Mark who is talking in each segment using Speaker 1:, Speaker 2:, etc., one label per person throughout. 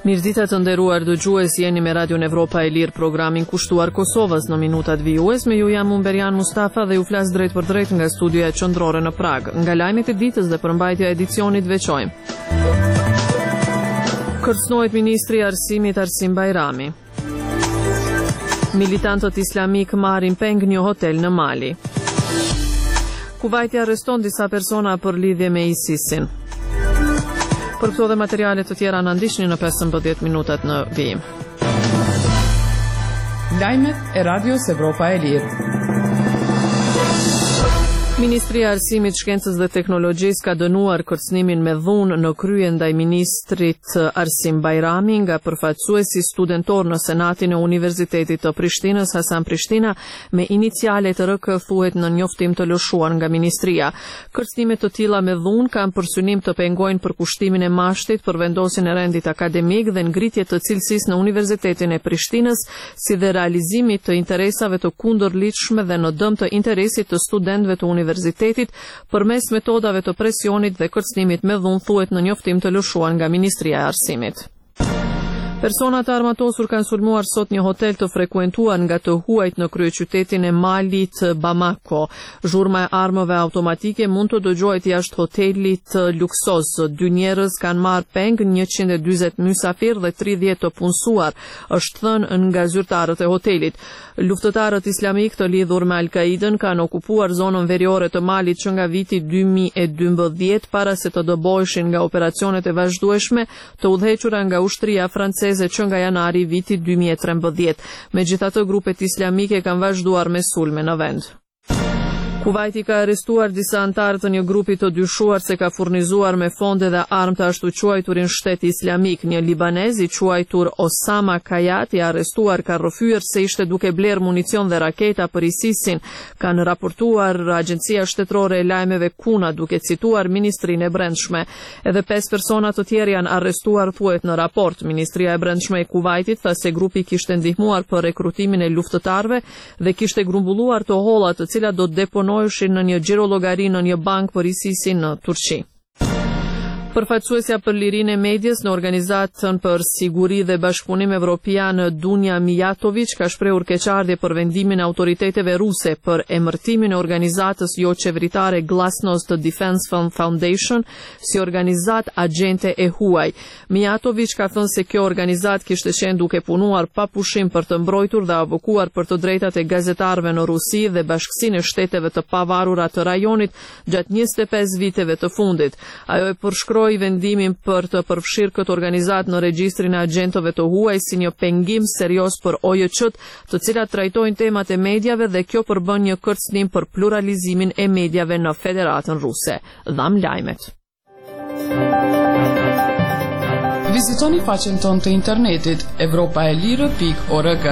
Speaker 1: Mirëdita të nderuar dëgjues, jeni me Radio Evropa e Lirë, programin kushtuar Kosovës në minutat vijues. Me ju jam Umberian Mustafa dhe ju flas drejt për drejt nga studioja qendrore në Prag. Nga lajmet e ditës dhe përmbajtja e edicionit veçojmë. Kërcënohet ministri i Arsimit Arsim Bajrami. Militantët islamik marrin peng një hotel në Mali. Kuvajti arreston disa persona për lidhje me ISIS-in. Për këto dhe materiale të tjera në ndihni në 15 minutat në vijim.
Speaker 2: Lajmet e Radios Evropa e Lirë.
Speaker 1: Ministria e Arsimit, Shkencës dhe Teknologjisë ka dënuar kërcënimin me dhunë në krye ndaj ministrit Arsim Bajrami nga përfaqësuesi studentor në Senatin e Universitetit të Prishtinës, Hasan Prishtina, me iniciale të RK, thuhet në njoftim të lëshuar nga ministria. Kërcënime të tilla me dhunë kanë për synim të pengojnë përkushtimin e mashtit për vendosjen e rendit akademik dhe ngritje të cilësisë në Universitetin e Prishtinës, si dhe realizimit të interesave të kundërlidhshme dhe në dëm të interesit të studentëve të Universitetit përmes metodave të presionit dhe kërcënimit me dhunë, thuhet në njoftim të lëshuar nga Ministria e Arsimit. Persona të armatosur kanë sulmuar sot një hotel të frekuentuar nga të huajt në kryeqytetin e Malit, Bamako. Zhurma e armëve automatike mund të dëgjohet jashtë hotelit luksoz. 2 njerëz kanë marrë peng, 140 mysafir dhe 30 të punësuar, është thënë nga zyrtarët e hotelit. Luftëtarët islamik të lidhur me Al-Qaidën kanë okupuar zonën veriore të Malit që nga viti 2012 para se të dëboheshin nga operacionet e vazhdueshme të udhëhequra nga ushtria franceze që nga janari viti 2013. Megjithatë, grupet islamike kanë vazhduar me sulme në vend. Kuvajti ka arrestuar disa antarë të një grupi të dyshuar se ka furnizuar me fonde dhe armë të ashtu quajturin shtet islamik. Një libanez i quajtur Osama Kayat i arrestuar ka rrëfyer se ishte duke bler municion dhe raketa për ISIS-in, kanë raportuar Agjencia Shtetërore e Lajmeve Kuna, duke cituar Ministrinë e Brendshme. Edhe 5 persona të tjerë janë arrestuar, thuhet në raport. Ministria e Brendshme e Kuvajtit tha se grupi kishte ndihmuar për rekrutimin e luftëtarëve dhe kishte grumbulluar të holla të cilat do të deponoheshin në një xhirologari në një bankë për ISIS-in në Turqi. Përfaqësuesja për lirinë e medias në Organizatën për Siguri dhe Bashkëpunim Evropian, Dunja Mijatović, ka shprehur keqardhje për vendimin e autoriteteve ruse për emërtimin e organizatës jo qeveritare Glasnost Defense Foundation si organizat agjente e huaj. Mijatović ka thënë se kjo organizat kishte qenë duke punuar pa pushim për të mbrojtur dhe avokuar për të drejtat e gazetarëve në Rusi dhe Bashkësinë e Shteteve të Pavarura të rajonit gjatë 25 viteve të fundit. Ajo e përshkroi vendimin për të përfshirë këtë organizat në regjistrin e agjentëve të huaj si një pengim serios për OJQ-t, të cilat trajtojnë temat e mediave dhe kjo përbën një kërcënim për pluralizimin e mediave në Federatën Ruse. Dham lajmet.
Speaker 2: Vizitoni faqen tonë të internetit evropaelire.org.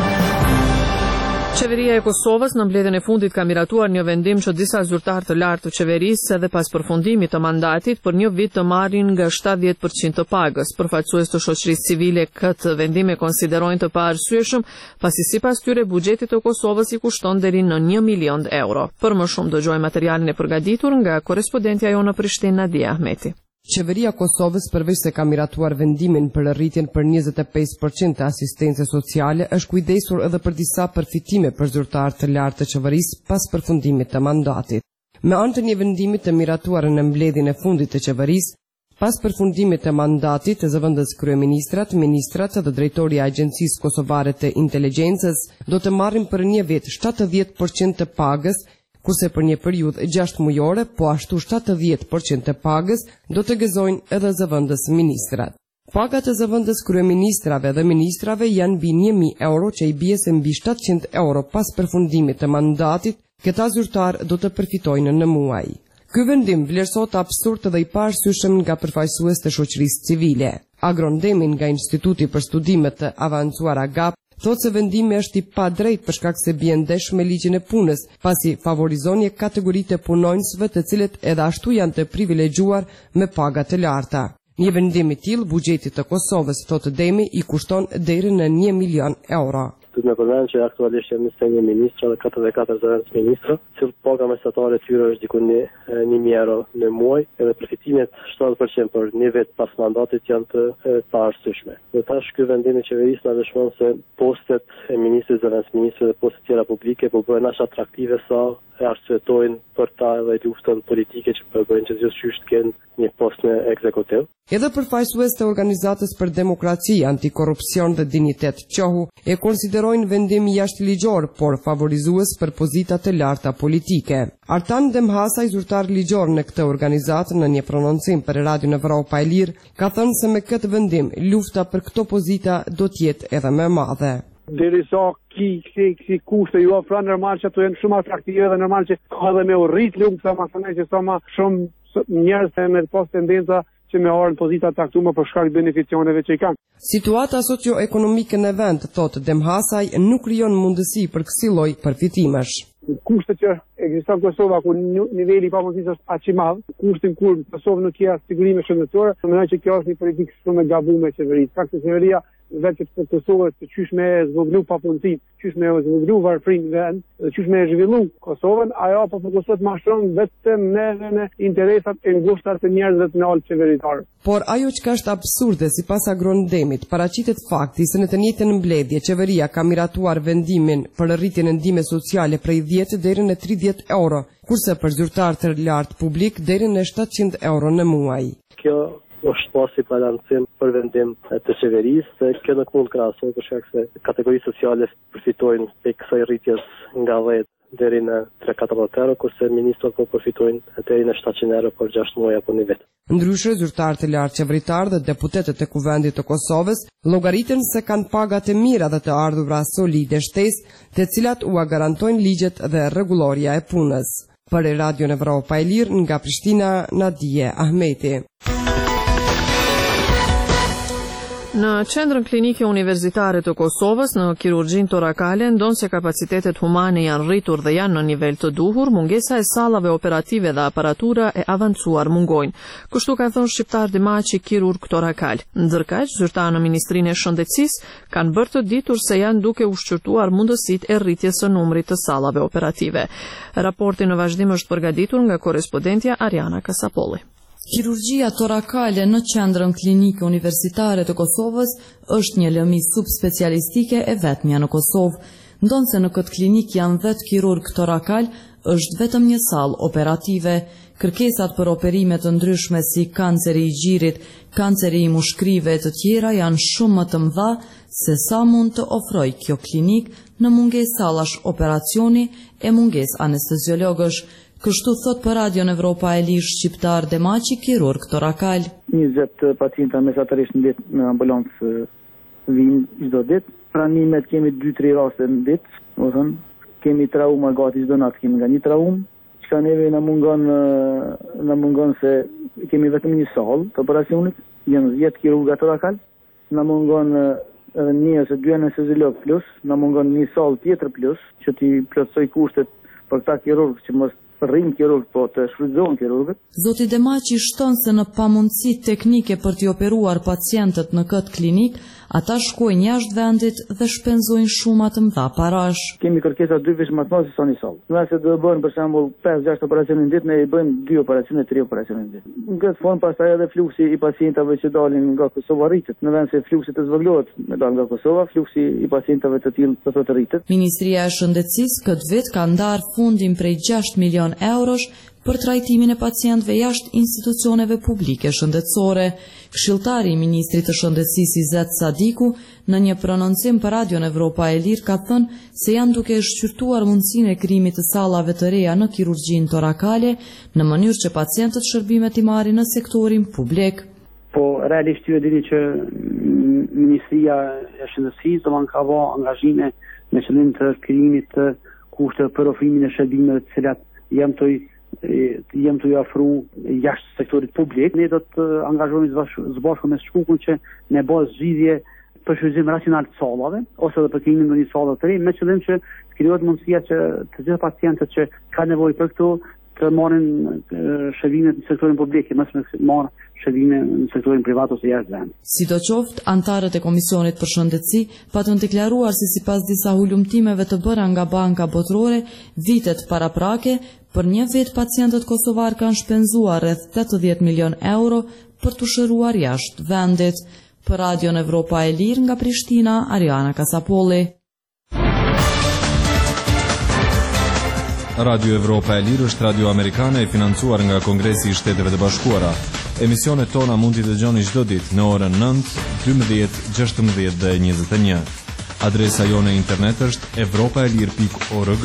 Speaker 1: Qeveria e Kosovës në mbledhjen e fundit ka miratuar një vendim që disa zyrtarë të lartë të qeverisë edhe pas përfundimit të mandatit për një vit të marrin nga 70% të pagës. Përfaqësues të shoqërisë civile këtë vendim e konsiderojnë të paarsyeshëm, pasi sipas tyre buxheti të Kosovës i kushton deri në 1 milion euro. Për më shumë dëgjojmë materialin e përgatitur nga korrespondentja jonë në Prishtinë, Nadia Ahmeti.
Speaker 3: Qeveria e Kosovës, përveç se ka miratuar vendimin për rritjen për 25% të asistencës sociale, është kujdesur edhe për disa përfitime për zyrtarë të lartë të qeverisë pas përfundimit të mandatit. Me anë të një vendimi të miratuar në mbledhjen e fundit të qeverisë, pas përfundimit të mandatit të zëvendës kryeministrat, ministrat dhe drejtori i Agjencisë Kosovare të Inteligjencës do të marrin për një vit 70% të pagës, kurse për një periudhë 6 mujore, po ashtu 70% të pagës do të gëzojnë edhe zëvendës ministrat. Pagat e zëvendës kryeministrave dhe ministrave janë mbi 1.000 euro, që i bie se mbi 700 euro pas përfundimit të mandatit, këta zyrtar do të përfitojnë në muaj. Ky vendim vlerësohet absurd dhe i paarsyeshëm nga përfaqësues të shoqërisë civile. Agrondemin nga Instituti për Studimet të Avancuara GAP thotë se vendimi është i padrejtë për shkak se bie ndesh me ligjin e punës, pasi favorizon një kategori të punonjësve të cilët edhe ashtu janë të privilegjuar me paga të larta. Një vendim i tillë buxhetit të Kosovës, thotë Demi, i kushton deri në 1 milion euro.
Speaker 4: Duhet me përmend që aktualisht jemi 21 ministra dhe 44 zëvendës ministra, cilët paga mesatarë e tyre është diku 1.000 euro në muaj, edhe përfitimet 70% për një vit pas mandatit janë të paarsyeshme. Dhe tash ky vendim i qeverisë na dëshmon se postet e ministrit, zëvendës ministrë dhe postet tjera publike po bëhen aq atraktive sa e arsyetojnë për ta edhe luftën politike që bëjnë që gjithçysh të kenë një post në ekzekutiv.
Speaker 3: Edhe përfaqësues të Organizatës për Demokraci, Antikorrupsion dhe Dinjitet qohu e konsiderojnë vendim jashtëligjor, por favorizues për pozita të larta politike. Artan Demhasaj, zyrtar ligjor në këtë organizatë, në një prononcim për Radion Evropa e Lirë, ka thënë se me këtë vendim lufta për këto pozita do të jetë edhe më e madhe.
Speaker 5: Derisa kësi kushte ju ofron normal që ato janë shumë atraktive dhe normal që ka edhe me urrit lufta masane që sa më shumë njerëz me pas tendenca që me orën pozita taktuar për shkak të beneficioneve që i kanë.
Speaker 3: Situata socio-ekonomike në vend, thotë Demhasaj, nuk krijon mundësi për kësaj lloj përfitimesh.
Speaker 5: Kushtet që ekziston në Kosovë ku niveli i pamundësisë është aq i madh, kushtin kur Kosovë nuk ka sigurime shëndetësore, mendoj që kjo është një politikë shumë e gabuar e qeverisë. Fakti qeveria vetë që Kosovës të qysh me zvoglu papundësinë, qysh me zvoglu varfrinë vend, qysh me zhvillu Kosovën, ajo po fokusohet më shumë vetëm në interesat e ngushta të njerëzve të nalt qeveritar.
Speaker 3: Por ajo që është absurde sipas Agrondemit, paraqitet fakti se në të njëjtën mbledhje qeveria ka miratuar vendimin për rritjen e ndihmës sociale prej 10 deri në 30 euro, kurse për zyrtar të lartë publik deri në 700 euro në muaj.
Speaker 4: Kjo është pasi balancim për vendim të qeverisë, se kjo nuk mund krahasohet për shkak se kategoritë sociale përfitojnë prej kësaj rritjes nga 10 deri në 340 euro, kurse ministrat po përfitojnë deri në 700 euro për 6 muaj apo një vit.
Speaker 3: Ndryshe, zyrtarët e lartë qeveritar dhe deputetët e Kuvendit të Kosovës llogaritën se kanë pagat e mira dhe të ardhurat solide shtesë, të cilat u garantojnë ligjet dhe rregulloria e punës. Për Radion Evropa e Lirë, nga Prishtina, Nadije Ahmeti.
Speaker 1: Në qendrën klinike universitare të Kosovës, në kirurgjin torakale, ndonë se kapacitetet humane janë rritur dhe janë në nivel të duhur, mungesa e sallave operative dhe aparatura e avancuar mungojnë. Kështu ka thënë Shqiptar Dimaçi, kirurg torakal. Ndërkaq, zyrtarë në Ministrinë e Shëndetësisë kanë bërë të ditur se janë duke ushqyrtuar mundësitë e rritjes së numrit të sallave operative. Raporti në vazhdim është përgatitur nga korrespondentja Ariana Kasapolli.
Speaker 6: Kirurgjia torakale në qendrën klinike universitare të Kosovës është një lëmi subspecialistike e vetmja në Kosovë. Ndonse në këtë klinik janë 10 kirurg torakal, është vetëm një sallë operative. Kërkesat për operime të ndryshme si kanceri i gjirit, kanceri i mushkrive e të tjera janë shumë më të mëdha se sa mund të ofrojë kjo klinik në mungesë sallash operacioni e mungesë anesteziologësh. Kështu thot për Radion Evropa e Lirë Shqiptar Dimaçi, kirurg torakal.
Speaker 7: 20 pacienta mesatërisht në ditë në ambulancë vinë çdo ditë. Pranimet kemi 2-3 raste në ditë, domethënë kemi trauma gati çdo natë, kemi nga një traumë. Çka neve na mungon se kemi vetëm një sallë të operacionit, janë 10 kirurga torakal, na mungon edhe një ose 2 anesteziolog plus, na mungon një sallë tjetër plus, që t'i plotësoj kushtet për ta kirurg që mos rrim kirurg, po të shfrytëzohen kirurgët.
Speaker 6: Zoti Dimaçi shton se në pamundësi teknike për t'i operuar pacientët në këtë klinik, ata shkojnë jashtë vendit dhe shpenzojnë shumë të mëdha parash.
Speaker 7: Kemi kërkesa 2 fish më të madhe se sa një sallë. Nëse do të bëhen për shembull 5-6 operacione në ditë, ne i bëjmë 2 operacione, 3 operacione në ditë. Në këtë formë pastaj edhe fluksi i pacientëve që dalin nga Kosova rritet. Në vend se fluksi të zvogëlohet me dal nga Kosova, fluksi i pacientëve të tillë të rritet.
Speaker 6: Ministria e Shëndetësisë këtë vit ka ndarë fundin prej 6 milion eurosh për trajtimin e pacientëve jashtë institucioneve publike shëndetësore. Këshilltari i ministrit të Shëndetësisë Izet Sadiku në një prononcim për Radion Evropa e Lirë ka thënë se janë duke shqyrtuar mundësinë e krijimit të sallave të reja në kirurgjinë torakale në mënyrë që pacientët shërbimet i marrin në sektorin publik.
Speaker 5: Po realisht ju e dini që Ministria e Shëndetësisë do ka vënë angazhime me qëllim të krijimit të kushteve për ofrimin e shërbimeve të cilat jem të ju afru jashtë sektorit publik. Ne do të angazhohemi së bashku me Shkukun që ne bëjmë zgjidhje për shfrytëzim racional të sallave ose edhe për krijimin e një sallë të re, me qëllim që të krijohet mundësia që të gjithë pacientët që kanë nevojë për këto të marrin shërbimet në sektorin publik, mos me marr shërbime në sektorin privat ose jashtë vendit.
Speaker 6: Sidoqoftë, antarët e Komisionit për Shëndetësi patën deklaruar se sipas disa hulumtimeve të bëra nga banka botërore vitet paraprake, për një vit pacientët kosovar kanë shpenzuar rreth 80 milion euro për të shëruar jashtë vendit. Për Radion Evropa e Lirë nga Prishtina, Ariana Kasapolli.
Speaker 8: Radio Evropa e Lirë është radio amerikane e financuar nga Kongresi i Shteteve të Bashkuara. Emisionet tona mund t'i dëgjoni çdo ditë në orën 9, 12, 16 dhe 21. Adresa jone internet është europaelir.org.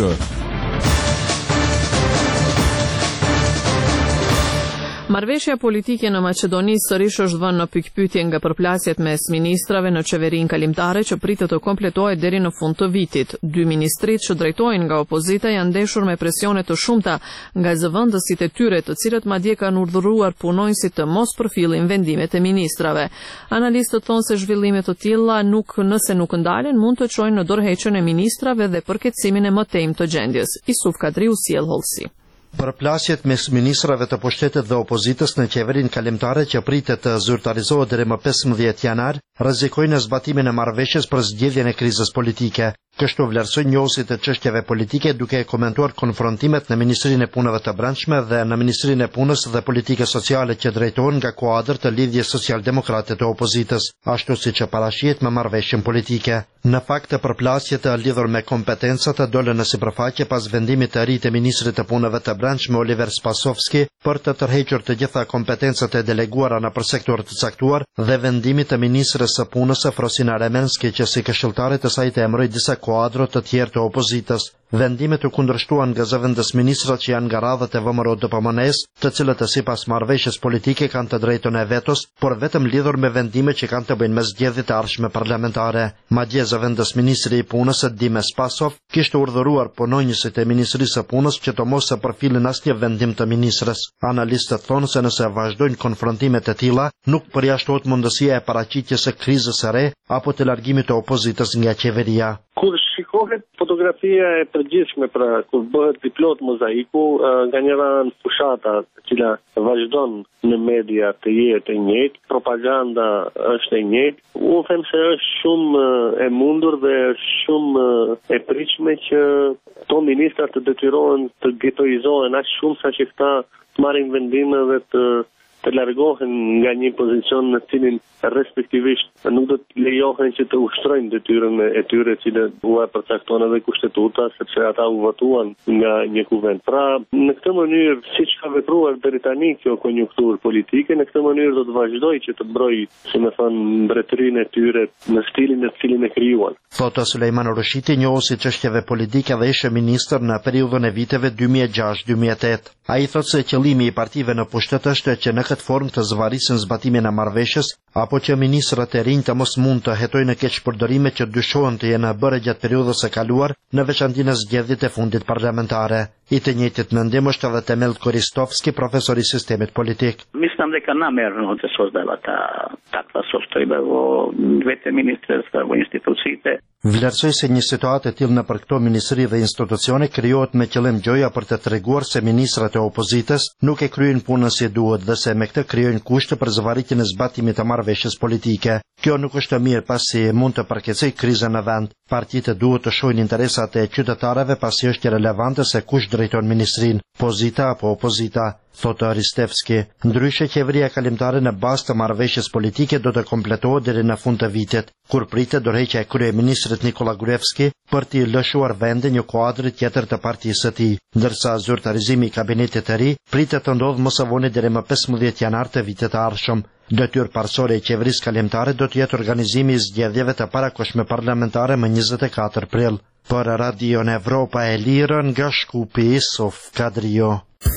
Speaker 1: Marrëveshja politike në Maqedoni sërish është vënë në pikpyetje nga përplasjet mes ministrave në qeverinë kalimtare që pritet të kompletohet deri në fund të vitit. Dy ministrit që drejtojnë nga opozita janë ndeshur me presione të shumta nga zëvendësit e tyre, të cilët madje kanë urdhëruar punonjësit të mos përfillin vendimet e ministrave. Analistët thonë se zhvillime të tilla nëse nuk ndalen, mund të çojnë në dorëheqjen e ministrave dhe përkatësimin e mëtejmë të gjendjes. Isuf Kadriu sjell hollësi.
Speaker 9: Përplasjet mes ministrave të pushtetit dhe opozitës në qeverinë kalimtare që pritet të zyrtarizohet deri më 15 janar, rrezikojnë zbatimin e marrëveshjes për zgjedhjen e krizës politike. Kështu vlerësoi njohuesi të çështjeve politike duke komentuar konfrontimet në Ministrinë e Punëve të Brendshme dhe në Ministrinë e Punës dhe Politikës Sociale që drejtohen nga kuadër të lidhjes social-demokrate të opozitës, ashtu siç e parashihet me marrëveshjen politike. Në fakt, përplasjet e lidhur me kompetencat dolën në sipërfaqe pas vendimit të ri të Ministrit të Punëve të Brendshme Oliver Spasovski për të tërhequr të gjitha kompetencat e deleguara nëpër sektor të caktuar dhe vendimit të Ministres së Punës Frosina Remenski që si këshilltare të saj të emëroi disa kuadro të tjerë të opozitës. Vendimet u kundërshtuan nga zëvendës ministrat që janë nga radhët e VMRO-DPMNE-s, të cilët sipas marrëveshjes politike kanë të drejtën e vetos, por vetëm lidhur me vendime që kanë të bëjnë me zgjedhjet e ardhshme parlamentare. Madje zëvendës ministri i Punës Dime Spasov kishte urdhëruar punonjësit e Ministrisë së Punës që të mos përfilin asnjë vendim të ministres. Analistët thonë se nëse vazhdojnë konfrontimet e tilla, nuk përjashtohet mundësia e paraqitjes së krizës së re apo të largimit të opozitës nga qeveria.
Speaker 4: Kur shikohet fotografia e përgjithshme, pra kur bëhet plot mozaiku, nga njëra anë fushata e cila vazhdon në media të jetë e njëjtë, propaganda është e njëjtë. Unë them se është shumë e mundur dhe është shumë e pritshme që to ministrat të detyrohen të getoizohen aq shumë sa që këta marrin vendime dhe të largohen nga një pozicion në cilin respektivisht nuk do të lejohen që të ushtrojnë detyrën e tyre që u përcakton edhe kushtetuta, sepse ata u votuan nga një kuvend. Pra, në këtë mënyrë, siç ka vepruar deri tani kjo konjunkturë politike, në këtë mënyrë do të vazhdojë që të mbrojë, si më thon, mbretërinë e tyre në stilin e cilin e krijuan.
Speaker 9: Thotë Sulejman Roshiti, njohuesi çështjeve politike dhe ishte ministër në periudhën e viteve 2006-2008. Ai thotë se qëllimi i partive në pushtet është që në këtë formë të zvarisin zbatimin e marrëveshjes apo që ministrat e rinj të mos mund të hetojnë në keqpërdorime që dyshohen të jenë bërë gjatë periudhës së kaluar, në veçantë në zgjedhjet e fundit parlamentare. I të njëjtit mendim është edhe Temel Koristovski, profesor i sistemit politik.
Speaker 10: Mislim дека намерно се создава таква состојба во двете министерства, во институциите.
Speaker 9: Vlerësoj se një situatë e tillë nëpër këto ministri dhe institucione krijohet me qëllim gjoja për të treguar se ministrat e opozitës nuk e kryejnë punën si duhet dhe se me këtë krijojnë kushte për zvarritjen e zbatimit të marrëveshjes politike. Kjo nuk është mirë pasi mund të përkeçësoj krizën në vend. Partitë duhet të shohin interesat e qytetarëve pasi është relevante se kush drejton ministrinë, pozita apo opozita, thotë Aristevski. Ndryshe qeveria kalimtare në bazë të marrëveshjes politike do të kompletohet deri në fund të vitit, kur pritet dorëheqja e kryeministrit Nikola Gruevski për t'i lëshuar vendin një kuadri tjetër të partisë së tij, ndërsa zyrtarizimi i kabinetit të ri pritet të ndodhë më së voni deri më 15 janar të vitit të ardhshëm. Detyrë parsorë e qeverisë kalimtare do të jetë organizimi i zgjedhjeve të parakohshme parlamentare më 24 prill. Për Radion Evropa e Lirë nga Shkupi, Isuf Kadrio.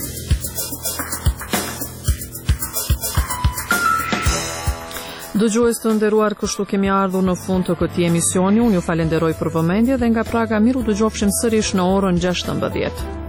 Speaker 1: Dëgjues të nderuar, kështu kemi ardhur në fund të këtij emisioni. Unë ju falenderoj për vëmendje dhe nga Praga miru dëgjofshim sërish në orën 16.